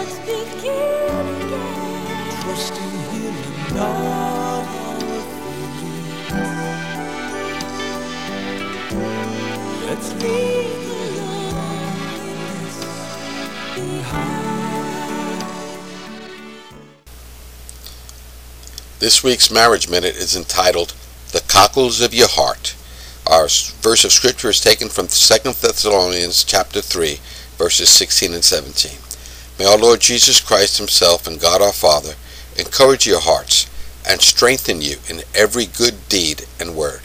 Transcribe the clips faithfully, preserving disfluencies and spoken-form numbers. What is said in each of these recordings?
Trusting Him and not our feelings. Let's leave the loneliness behind. This week's Marriage Minute is entitled, The Cockles of Your Heart. Our verse of Scripture is taken from Second Thessalonians chapter three, verses sixteen and seventeen. May our Lord Jesus Christ Himself and God our Father encourage your hearts and strengthen you in every good deed and word.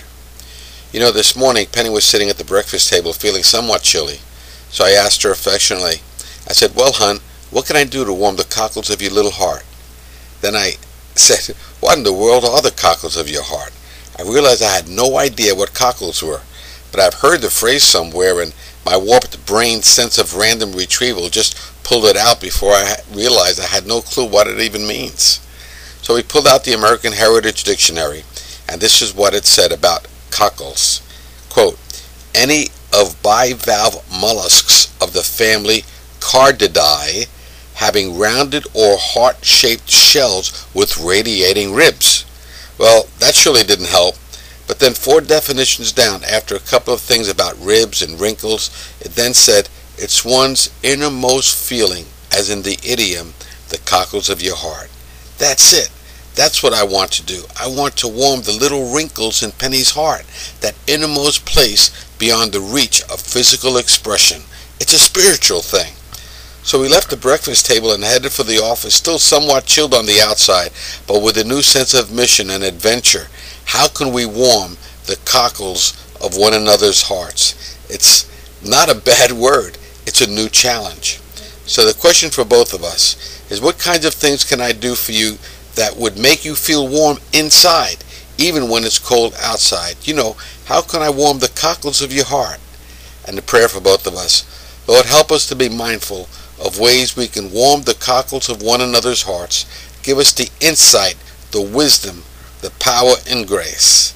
You know, this morning Penny was sitting at the breakfast table feeling somewhat chilly, so I asked her affectionately, I said, well, hon, what can I do to warm the cockles of your little heart? Then I said, what in the world are the cockles of your heart? I realized I had no idea what cockles were, but I've heard the phrase somewhere, and my warped brain sense of random retrieval just pulled it out before I realized I had no clue what it even means. So we pulled out the American Heritage Dictionary, and this is what it said about cockles. Quote, any of bivalve mollusks of the family Cardidae having rounded or heart-shaped shells with radiating ribs. Well, that surely didn't help. But then four definitions down, after a couple of things about ribs and wrinkles, it then said, it's one's innermost feeling, as in the idiom, the cockles of your heart. That's it. That's what I want to do. I want to warm the little wrinkles in Penny's heart, that innermost place beyond the reach of physical expression. It's a spiritual thing. So we left the breakfast table and headed for the office, still somewhat chilled on the outside, but with a new sense of mission and adventure. How can we warm the cockles of one another's hearts? It's not a bad word. It's a new challenge. So the question for both of us is, what kinds of things can I do for you that would make you feel warm inside, even when it's cold outside? You know, how can I warm the cockles of your heart? And the prayer for both of us, Lord, help us to be mindful of ways we can warm the cockles of one another's hearts. Give us the insight, the wisdom, the power and grace.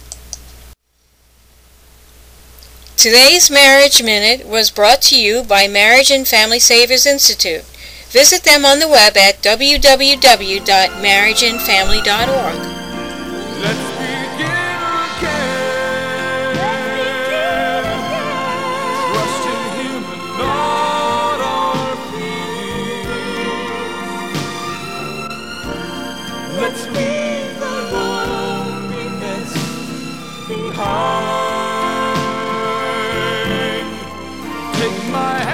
Today's Marriage Minute was brought to you by Marriage and Family Savers Institute. Visit them on the web at w w w dot marriage and family dot org. Let's begin again. Trust in Him and not our feelings. Let's leave the loneliness behind. Take my